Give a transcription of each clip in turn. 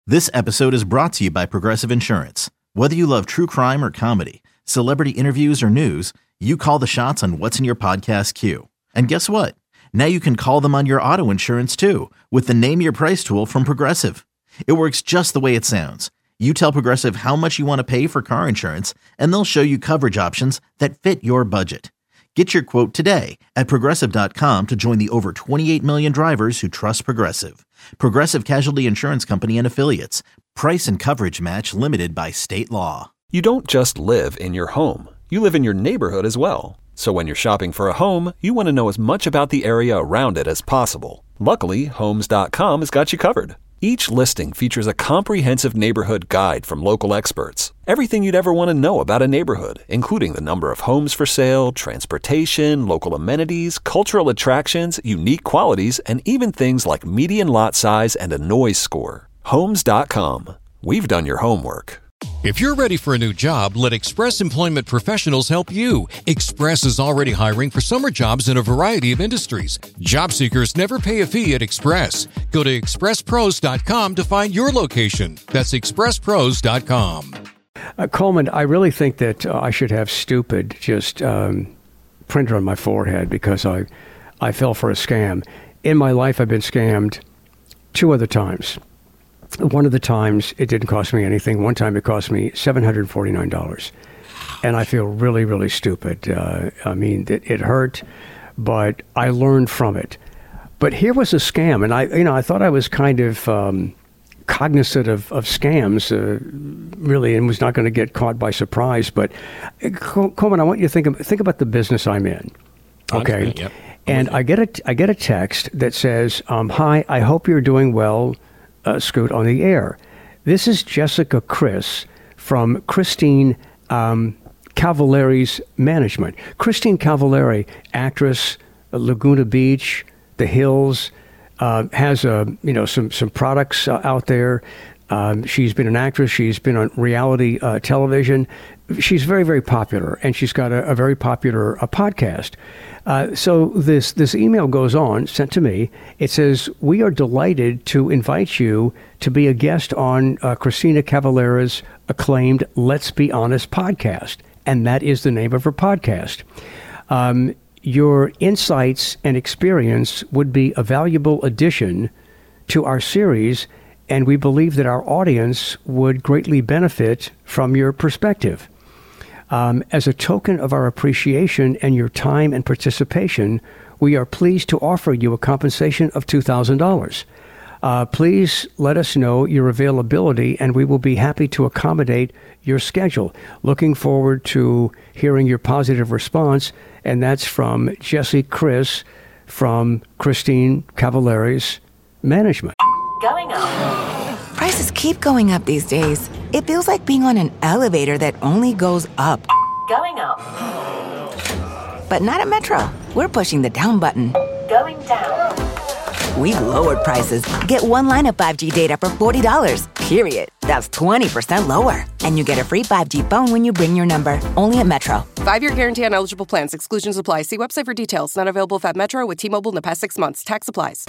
This episode is brought to you by Progressive Insurance. Whether you love true crime or comedy, celebrity interviews or news, you call the shots on what's in your podcast queue. And guess what? Now you can call them on your auto insurance too with the Name Your Price tool from Progressive. It works just the way it sounds. You tell Progressive how much you want to pay for car insurance, and they'll show you coverage options that fit your budget. Get your quote today at Progressive.com to join the over 28 million drivers who trust Progressive. Progressive Casualty Insurance Company and Affiliates. Price and coverage match limited by state law. You don't just live in your home. You live in your neighborhood as well. So when you're shopping for a home, you want to know as much about the area around it as possible. Luckily, Homes.com has got you covered. Each listing features a comprehensive neighborhood guide from local experts. Everything you'd ever want to know about a neighborhood, including the number of homes for sale, transportation, local amenities, cultural attractions, unique qualities, and even things like median lot size and a noise score. Homes.com. We've done your homework. If you're ready for a new job, let Express Employment Professionals help you. Express is already hiring for summer jobs in a variety of industries. Job seekers never pay a fee at Express. Go to expresspros.com to find your location. That's expresspros.com. Coleman, I really think that I should have stupid just printed on my forehead because I fell for a scam. In my life, I've been scammed 2 other times. One of the times, it didn't cost me anything. One time, it cost me $749. And I feel really, really stupid. I mean, it hurt, but I learned from it. But here was a scam, and I thought I was kind of cognizant of scams, really, and was not going to get caught by surprise. But Coleman, I want you to think about the business I'm in. Okay, yep. And I get a text that says, "Hi, I hope you're doing well. Scoot on the air. This is Jessica Chris from Christine Cavallari's management." Christine Cavallari, actress, Laguna Beach, The Hills, has some products out there. She's been an actress. She's been on reality television. She's very, very popular, and she's got a very popular podcast. So this email goes on, sent to me. It says, "We are delighted to invite you to be a guest on Christina Cavallari's acclaimed Let's Be Honest podcast." And that is the name of her podcast. "Your insights and experience would be a valuable addition to our series, and we believe that our audience would greatly benefit from your perspective. As a token of our appreciation and your time and participation, we are pleased to offer you a compensation of $2,000. Please let us know your availability, and we will be happy to accommodate your schedule. Looking forward to hearing your positive response." And that's from Jessie Chris from Christine Cavallari's management. Going up. Prices keep going up these days. It feels like being on an elevator that only goes up. Going up. But not at Metro. We're pushing the down button. Going down. We've lowered prices. Get one line of 5G data for $40, period. That's 20% lower. And you get a free 5G phone when you bring your number. Only at Metro. 5-year guarantee on eligible plans. Exclusions apply. See website for details. Not available at Metro with T-Mobile in the past 6 months. Tax applies.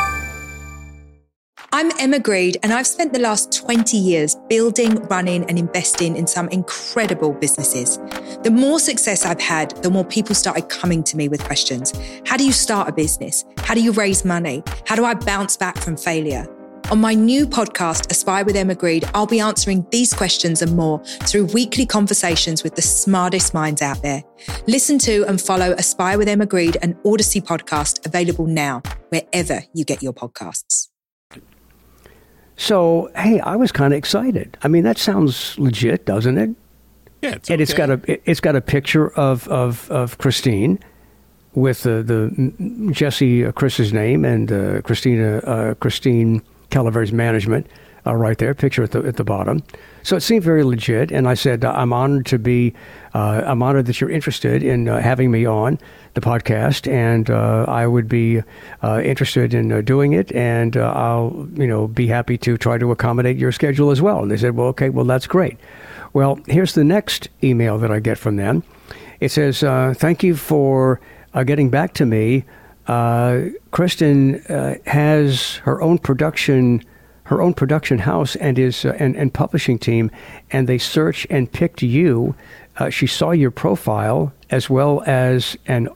I'm Emma Greed, and I've spent the last 20 years building, running, and investing in some incredible businesses. The more success I've had, the more people started coming to me with questions. How do you start a business? How do you raise money? How do I bounce back from failure? On my new podcast, Aspire with Emma Greed, I'll be answering these questions and more through weekly conversations with the smartest minds out there. Listen to and follow Aspire with Emma Greed, an Odyssey podcast, available now, wherever you get your podcasts. So, hey, I was kind of excited. I mean, that sounds legit, doesn't it? Yeah, it's and okay. it's got a picture of Christine with the Jessie Chris's name and Christine Cavallari's management right there, picture at the bottom. So it seemed very legit, and I said, I'm honored that you're interested in having me on the podcast, and I would be interested in doing it, and I'll be happy to try to accommodate your schedule as well. And they said, well, okay, well, that's great. Well, here's the next email that I get from them. It says, thank you for getting back to me. Kristen has her own production her own production house and and publishing team, and they searched and picked you. She saw your profile as well as an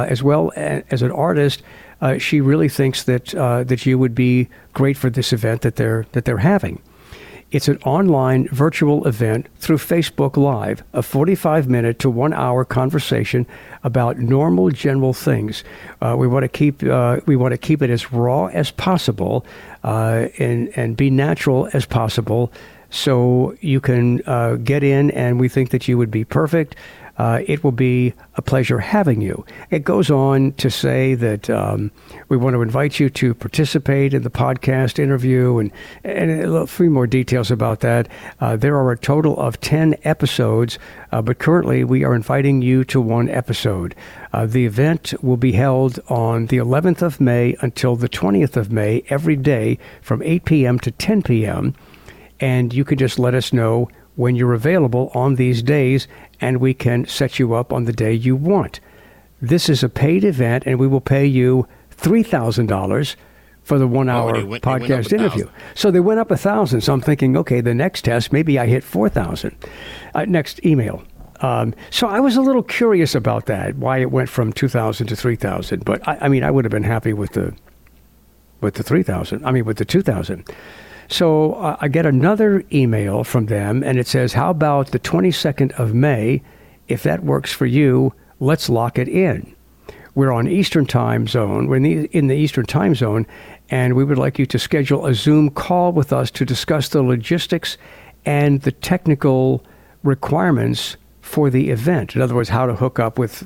artist. She really thinks that you would be great for this event that they're having. It's an online virtual event through Facebook Live, a 45-minute to 1 hour conversation about normal general things. We want to keep it as raw as possible and be natural as possible, so you can get in, and we think that you would be perfect. It will be a pleasure having you. It goes on to say that we want to invite you to participate in the podcast interview and a few more details about that. There are a total of 10 episodes, but currently we are inviting you to one episode. The event will be held on the 11th of May until the 20th of May, every day from 8 p.m. to 10 p.m., and you can just let us know when you're available on these days, and we can set you up on the day you want. This is a paid event, and we will pay you $3,000 for the 1 hour podcast interview. So they went up 1,000. So I'm thinking, okay, the next test, maybe I hit 4,000. Next email. So I was a little curious about that, why it went from 2,000 to 3,000. But I mean, I would have been happy with the 3,000. I mean, with the 2,000. So I get another email from them, and it says, how about the 22nd of May? If that works for you, let's lock it in. We're on Eastern time zone. We're in the Eastern time zone, and we would like you to schedule a Zoom call with us to discuss the logistics and the technical requirements for the event. In other words, how to hook up with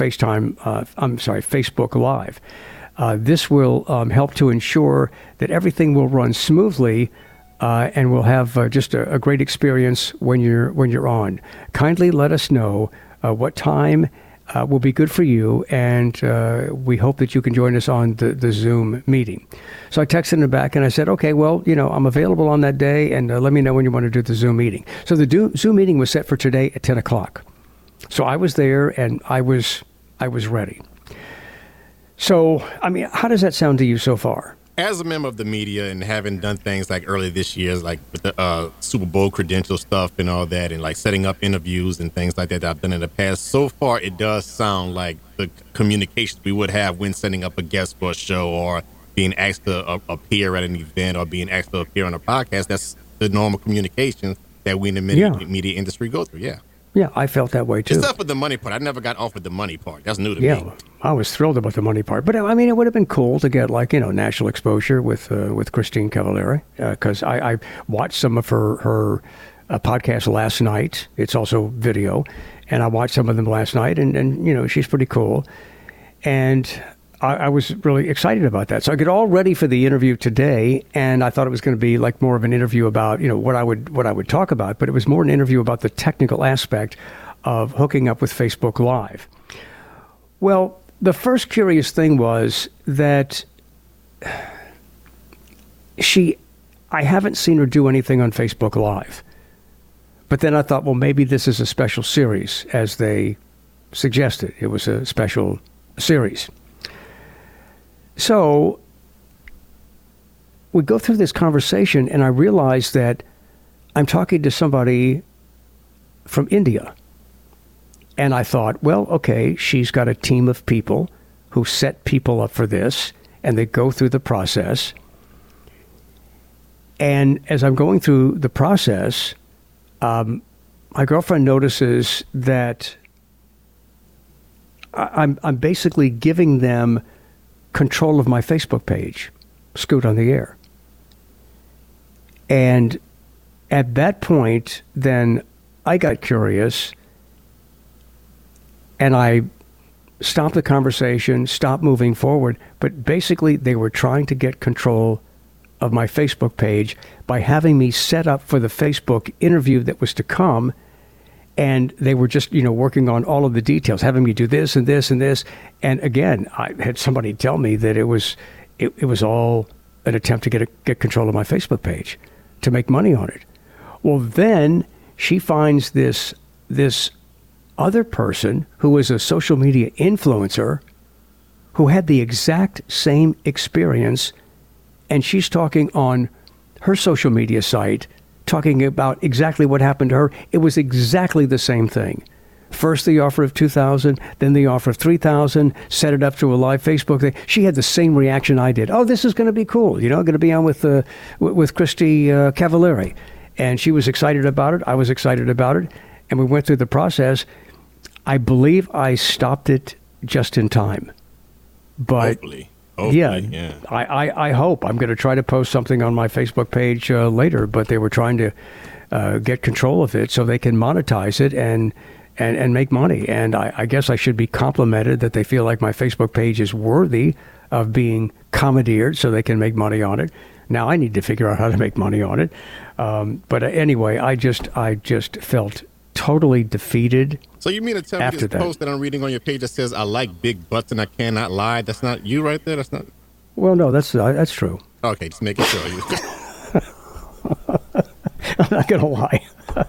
Facebook Live. This will help to ensure that everything will run smoothly, and we'll have just a great experience when you're on. Kindly let us know what time will be good for you, and we hope that you can join us on the Zoom meeting. So I texted him back, and I said, okay, well, I'm available on that day, and let me know when you want to do the Zoom meeting. So the Zoom meeting was set for today at 10 o'clock. So I was there, and I was ready. So, I mean, how does that sound to you so far? As a member of the media and having done things like earlier this year, like with the Super Bowl credential stuff and all that, and like setting up interviews and things like that I've done in the past, so far it does sound like the communications we would have when setting up a guest for a show or being asked to appear at an event or being asked to appear on a podcast. That's the normal communication that we in the media industry go through, Yeah, I felt that way too. Except for the money part. I never got offered the money part. That's new to me. Yeah, I was thrilled about the money part. But I mean, it would have been cool to get national exposure with Christine Cavallari, because I watched some of her podcast last night. It's also video, and I watched some of them last night, and she's pretty cool. And I was really excited about that. So I get all ready for the interview today, and I thought it was going to be like more of an interview about, what I would talk about, but it was more an interview about the technical aspect of hooking up with Facebook Live. Well, the first curious thing was that I haven't seen her do anything on Facebook Live. But then I thought, well, maybe this is a special series, as they suggested. It was a special series. So we go through this conversation, and I realize that I'm talking to somebody from India. And I thought, well, okay, she's got a team of people who set people up for this, and they go through the process. And as I'm going through the process, my girlfriend notices that I'm basically giving them control of my Facebook page, Scoot on the Air. And at that point, then I got curious, and I stopped the conversation, stopped moving forward. But basically, they were trying to get control of my Facebook page by having me set up for the Facebook interview that was to come. And they were just, working on all of the details, having me do this and this and this. And again, I had somebody tell me that it was all an attempt to get control of my Facebook page, to make money on it. Well, then she finds this other person who is a social media influencer who had the exact same experience, and she's talking on her social media site talking about exactly what happened to her. It was exactly the same thing. First the offer of $2,000, then the offer of $3,000, set it up to a live Facebook thing. She had the same reaction I did. Oh, this is going to be cool. Going to be on with Christy Cavallari. And she was excited about it. I was excited about it. And we went through the process. I believe I stopped it just in time. But Hopefully, yeah. I hope. I'm going to try to post something on my Facebook page later, but they were trying to get control of it so they can monetize it and make money. And I guess I should be complimented that they feel like my Facebook page is worthy of being commandeered so they can make money on it. Now I need to figure out how to make money on it. But anyway, I just felt totally defeated. So you mean to tell me this post that I'm reading on your page that says I like big butts and I cannot lie? That's not you right there? That's not... Well, no, that's true. Okay, just making sure. I'm not going to lie.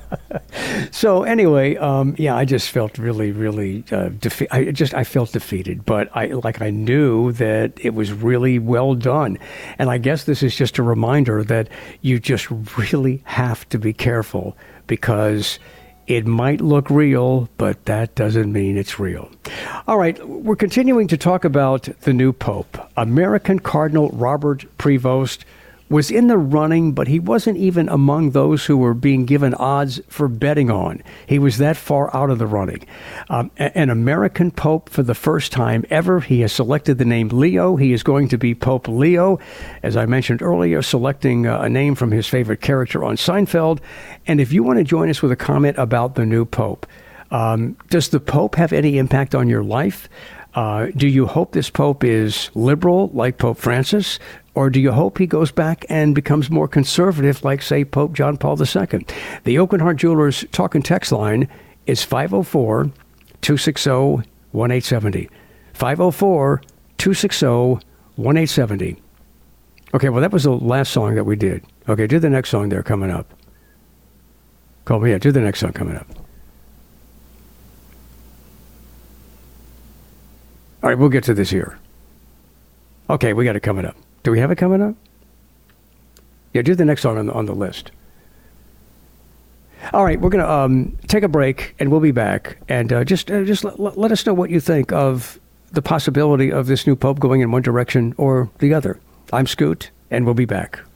So anyway, I just felt really defeated. I felt defeated, but I knew that it was really well done. And I guess this is just a reminder that you just really have to be careful, because it might look real, but that doesn't mean it's real. All right, we're continuing to talk about the new Pope. American Cardinal Robert Prevost was in the running, but he wasn't even among those who were being given odds for betting on. He was that far out of the running. An American Pope for the first time ever. He has selected the name Leo. He is going to be Pope Leo, as I mentioned earlier, selecting a name from his favorite character on Seinfeld. And if you want to join us with a comment about the new Pope, does the Pope have any impact on your life? Do you hope this Pope is liberal, like Pope Francis? Or do you hope he goes back and becomes more conservative, like, say, Pope John Paul II? The Oak and Heart Jewelers talk and text line is 504-260-1870. 504-260-1870. Okay, well, that was the last song that we did. Okay, do the next song there coming up. Call me, do the next song coming up. All right, we'll get to this here. Okay, we got it coming up. Do we have it coming up? Yeah, do the next song on the list. All right, we're going to take a break, and we'll be back. And just let us know what you think of the possibility of this new Pope going in one direction or the other. I'm Scoot, and we'll be back.